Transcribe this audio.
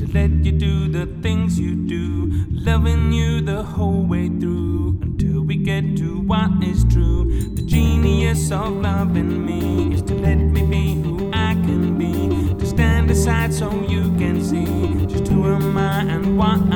to let you do the things you do, loving you the whole way through until we get to what is true. The genius of loving me is to let me be who I can be, to stand aside so you can see just who am I and what